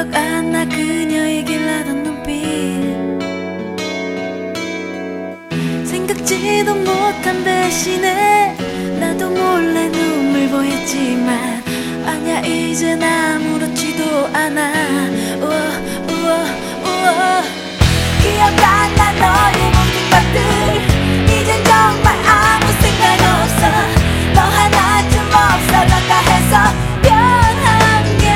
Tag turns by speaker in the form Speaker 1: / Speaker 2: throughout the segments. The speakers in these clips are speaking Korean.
Speaker 1: 기억 안 나 그녀의 길라던 눈빛 생각지도 못한 배신에 나도 몰래 눈물 보였지만 아냐 이젠 아무렇지도 않아 기억 안 나 너의 모든 것들 이젠 정말 아무 생각 없어 너 하나쯤 없어졌다 해서 변한 게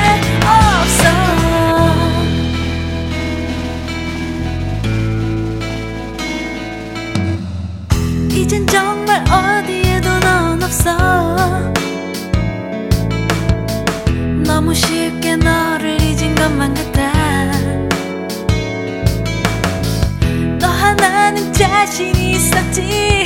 Speaker 1: 없어 이젠 정말 어디에도 넌 없어 너무 쉽게 너를 잊은 것만 같아 너 하나는 자신이 있었지